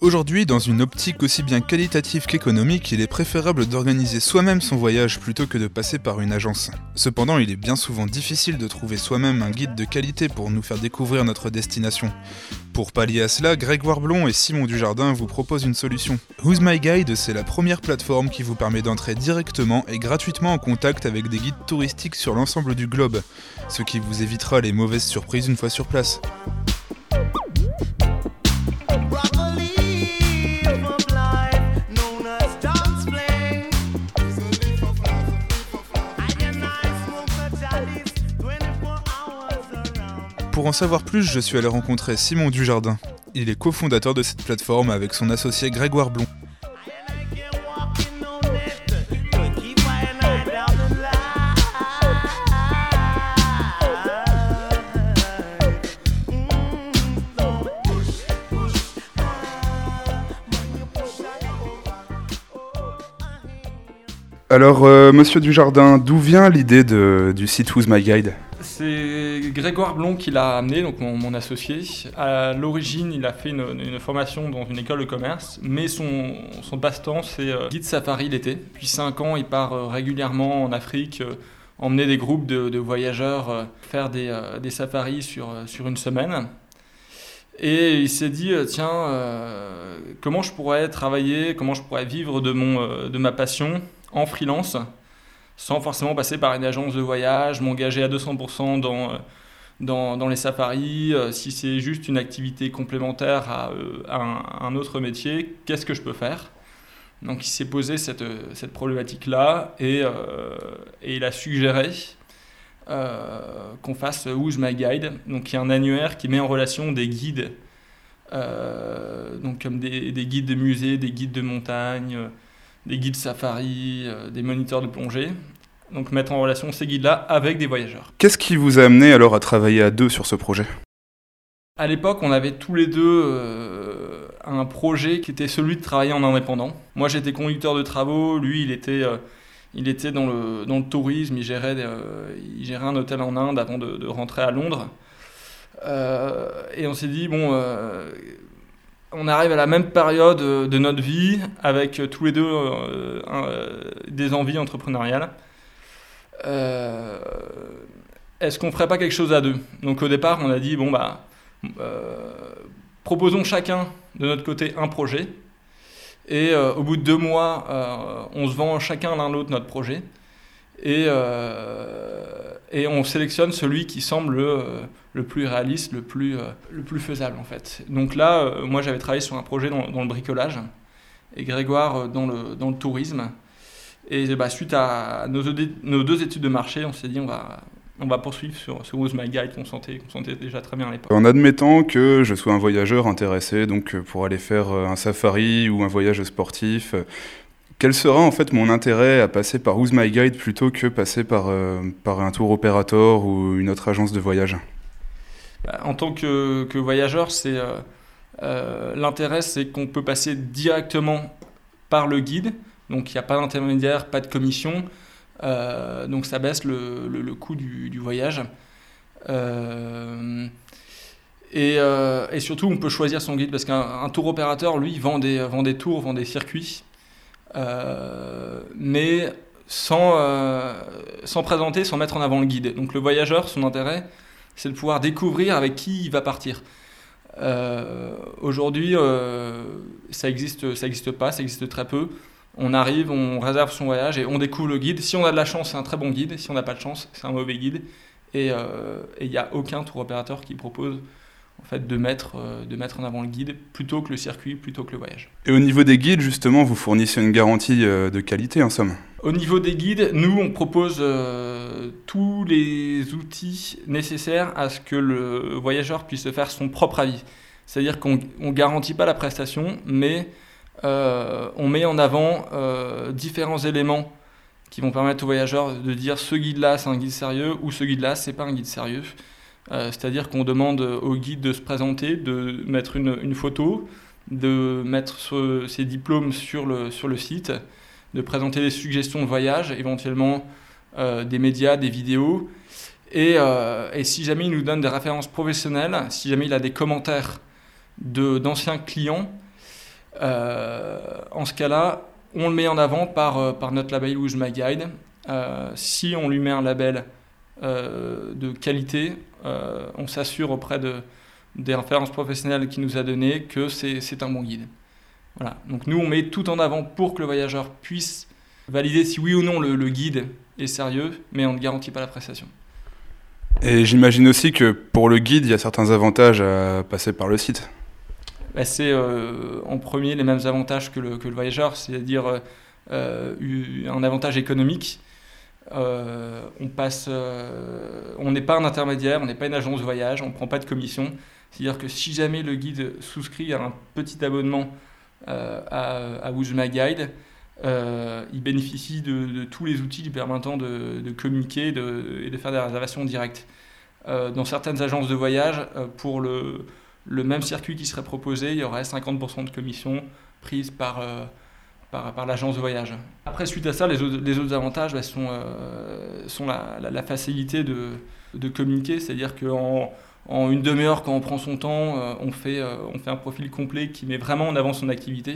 Aujourd'hui, dans une optique aussi bien qualitative qu'économique, il est préférable d'organiser soi-même son voyage plutôt que de passer par une agence. Cependant, il est bien souvent difficile de trouver soi-même un guide de qualité pour nous faire découvrir notre destination. Pour pallier à cela, Grégoire Blond et Simon Dujardin vous proposent une solution. Who's My Guide, c'est la première plateforme qui vous permet d'entrer directement et gratuitement en contact avec des guides touristiques sur l'ensemble du globe, ce qui vous évitera les mauvaises surprises une fois sur place. Pour en savoir plus, je suis allé rencontrer Simon Dujardin. Il est cofondateur de cette plateforme avec son associé Grégoire Blond. Alors, monsieur Dujardin, d'où vient l'idée du site Who's My Guide ? C'est Grégoire Blond qui l'a amené, donc mon associé. À l'origine, il a fait une formation dans une école de commerce, mais son passe-temps, c'est guide safari l'été. Depuis 5 ans, il part régulièrement en Afrique, emmener des groupes de voyageurs, faire des safaris sur une semaine. Et il s'est dit, comment je pourrais travailler, comment je pourrais vivre de ma passion en freelance, sans forcément passer par une agence de voyage, m'engager à 200% dans les safaris. Si c'est juste une activité complémentaire à un autre métier, qu'est-ce que je peux faire ? Donc il s'est posé cette problématique-là et il a suggéré qu'on fasse Who's My Guide, donc il y a un annuaire qui met en relation des guides, donc comme des guides de musées, des guides de montagne, des guides safari, des moniteurs de plongée. Donc mettre en relation ces guides-là avec des voyageurs. Qu'est-ce qui vous a amené alors à travailler à deux sur ce projet ? À l'époque, on avait tous les deux un projet qui était celui de travailler en indépendant. Moi, j'étais conducteur de travaux, lui, il était dans le tourisme, il gérait un hôtel en Inde avant de rentrer à Londres. Et on s'est dit, on arrive à la même période de notre vie, avec tous les deux des envies entrepreneuriales. Est-ce qu'on ferait pas quelque chose à deux ? Donc au départ, on a dit, proposons chacun de notre côté un projet. Et au bout de 2 mois, on se vend chacun l'un l'autre notre projet. Et on sélectionne celui qui semble le plus réaliste, le plus faisable en fait. Donc là, moi j'avais travaillé sur un projet dans le bricolage et Grégoire dans le tourisme. Et suite à nos 2 études de marché, on s'est dit on va poursuivre sur ce Who's My Guide qu'on sentait déjà très bien à l'époque. En admettant que je sois un voyageur intéressé donc pour aller faire un safari ou un voyage sportif, quel sera en fait mon intérêt à passer par Who's My Guide plutôt que passer par un tour opérateur ou une autre agence de voyage ? En tant que voyageur, l'intérêt c'est qu'on peut passer directement par le guide, donc il n'y a pas d'intermédiaire, pas de commission, donc ça baisse le coût du voyage. Et surtout on peut choisir son guide parce qu'un tour opérateur lui vend des tours, vend des circuits. Mais sans présenter, sans mettre en avant le guide. Donc le voyageur, son intérêt, c'est de pouvoir découvrir avec qui il va partir. Aujourd'hui, ça existe pas, ça existe très peu. On arrive, on réserve son voyage et on découvre le guide. Si on a de la chance, c'est un très bon guide. Si on n'a pas de chance, c'est un mauvais guide. Et il n'y a aucun tour opérateur qui propose en fait, de mettre en avant le guide plutôt que le circuit, plutôt que le voyage. Et au niveau des guides, justement, vous fournissez une garantie de qualité, en somme ? Au niveau des guides, nous, on propose tous les outils nécessaires à ce que le voyageur puisse se faire son propre avis. C'est-à-dire qu'on ne garantit pas la prestation, mais on met en avant différents éléments qui vont permettre au voyageur de dire ce guide-là, c'est un guide sérieux, ou ce guide-là, c'est pas un guide sérieux. C'est-à-dire qu'on demande au guide de se présenter, de mettre une photo, de mettre ses diplômes sur le site, de présenter des suggestions de voyage, éventuellement des médias, des vidéos. Et si jamais il nous donne des références professionnelles, si jamais il a des commentaires d'anciens clients, En ce cas-là, on le met en avant par notre label Who's My Guide. Si on lui met un label de qualité, on s'assure auprès des références professionnelles qu'il nous a données que c'est un bon guide. Voilà. Donc nous, on met tout en avant pour que le voyageur puisse valider si oui ou non le guide est sérieux, mais on ne garantit pas la prestation. Et j'imagine aussi que pour le guide, il y a certains avantages à passer par le site. C'est en premier les mêmes avantages que le voyageur, c'est-à-dire un avantage économique. On n'est pas un intermédiaire, on n'est pas une agence de voyage, on ne prend pas de commission. C'est-à-dire que si jamais le guide souscrit à un petit abonnement à Who's My Guide, il bénéficie de tous les outils lui permettant de communiquer et de faire des réservations directes. Dans certaines agences de voyage, pour le même circuit qui serait proposé, il y aurait 50% de commission prise par l'agence de voyage. Après, suite à ça, les autres avantages sont la facilité de communiquer, c'est-à-dire qu'en une demi-heure, quand on prend son temps, on fait un profil complet qui met vraiment en avant son activité.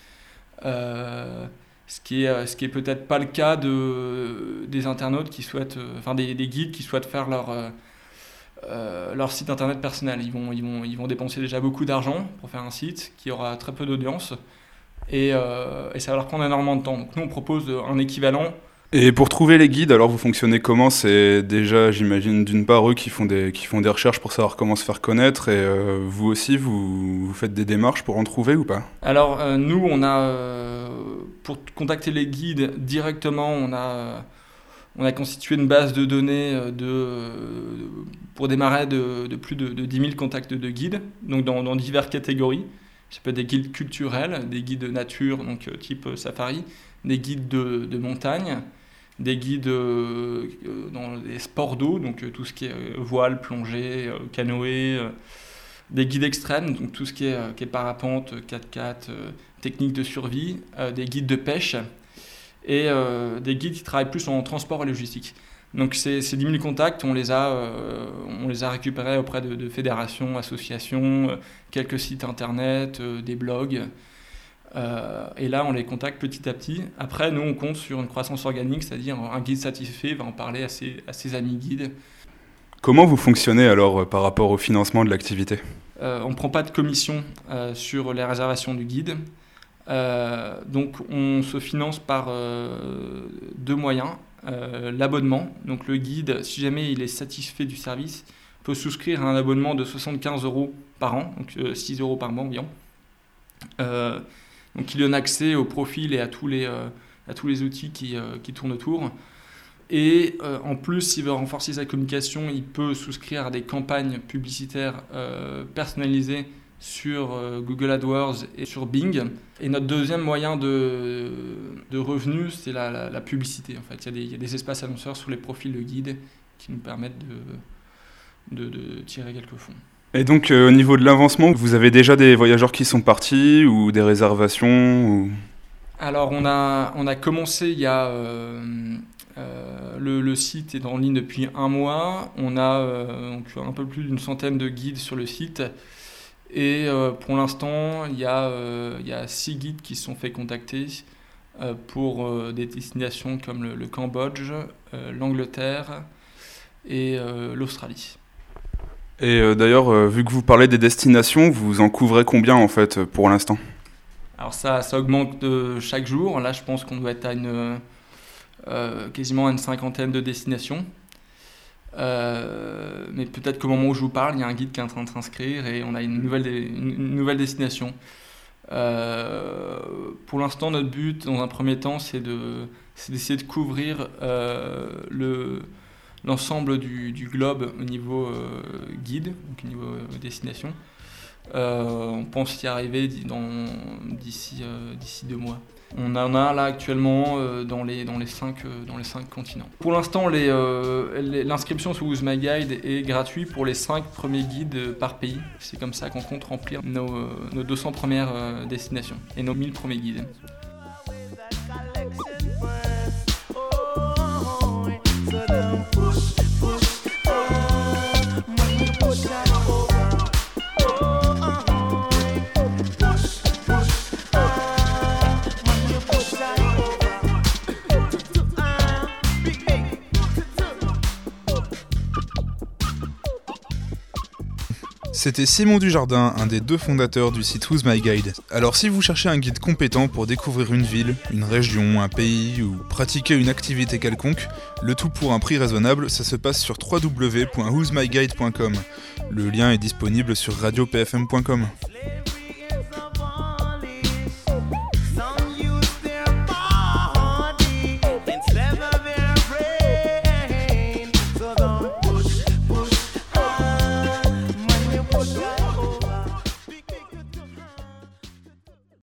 Ce qui est peut-être pas le cas des internautes qui souhaitent, des guides qui souhaitent faire leur site internet personnel. Ils vont dépenser déjà beaucoup d'argent pour faire un site qui aura très peu d'audience et ça va leur prendre énormément de temps. Donc nous, on propose un équivalent. Et pour trouver les guides, alors vous fonctionnez comment ? C'est déjà, j'imagine, d'une part eux qui font des recherches pour savoir comment se faire connaître, et vous aussi, vous faites des démarches pour en trouver ou pas ? Alors nous, on a pour contacter les guides directement, on a constitué une base de données pour démarrer de plus de 10 000 contacts de guides, donc dans diverses catégories. Ça peut être des guides culturels, des guides de nature, donc type safari, des guides de montagne, des guides dans les sports d'eau, donc tout ce qui est voile, plongée, canoë, des guides extrêmes, donc tout ce qui est parapente, 4x4, techniques de survie, des guides de pêche et des guides qui travaillent plus en transport et logistique. Donc ces 10 000 contacts, on les a récupérés auprès de fédérations, associations, quelques sites internet, des blogs. Et là, on les contacte petit à petit. Après, nous, on compte sur une croissance organique, c'est-à-dire un guide satisfait va en parler à ses amis guides. Comment vous fonctionnez alors par rapport au financement de l'activité ? On ne prend pas de commission sur les réservations du guide. Donc, on se finance par deux moyens. L'abonnement, donc le guide, si jamais il est satisfait du service, peut souscrire à un abonnement de 75 € par an, donc 6 € par mois environ. Donc il donne accès au profil et à tous les outils qui tournent autour. Et en plus, s'il veut renforcer sa communication, il peut souscrire à des campagnes publicitaires personnalisées sur Google AdWords et sur Bing. Et notre deuxième moyen de revenus, c'est la publicité. En fait, il y a des espaces annonceurs sur les profils de guides qui nous permettent de tirer quelques fonds. Et donc, au niveau de l'avancement, vous avez déjà des voyageurs qui sont partis ou des réservations ou... Alors, on a commencé il y a... le site est en ligne depuis 1 mois. On a donc un peu plus d'une centaine de guides sur le site. Et pour l'instant, il y a 6 guides qui se sont fait contacter pour des destinations comme le Cambodge, l'Angleterre et l'Australie. Et d'ailleurs, vu que vous parlez des destinations, vous en couvrez combien en fait pour l'instant ? Alors ça augmente chaque jour. Là, je pense qu'on doit être à quasiment à une 50aine de destinations. Mais peut-être qu'au moment où je vous parle, il y a un guide qui est en train de s'inscrire et on a une nouvelle destination. Pour l'instant, notre but, dans un premier temps, c'est d'essayer de couvrir l'ensemble du globe au niveau guide, donc au niveau destination. On pense y arriver d'ici 2 mois. On en a là actuellement dans les 5 continents. Pour l'instant, l'inscription sur Who's My Guide est gratuite pour les 5 premiers guides par pays. C'est comme ça qu'on compte remplir nos 200 premières destinations et nos 1000 premiers guides. C'était Simon Dujardin, un des 2 fondateurs du site Who's My Guide. Alors si vous cherchez un guide compétent pour découvrir une ville, une région, un pays ou pratiquer une activité quelconque, le tout pour un prix raisonnable, ça se passe sur www.who'smyguide.com. Le lien est disponible sur radiopfm.com.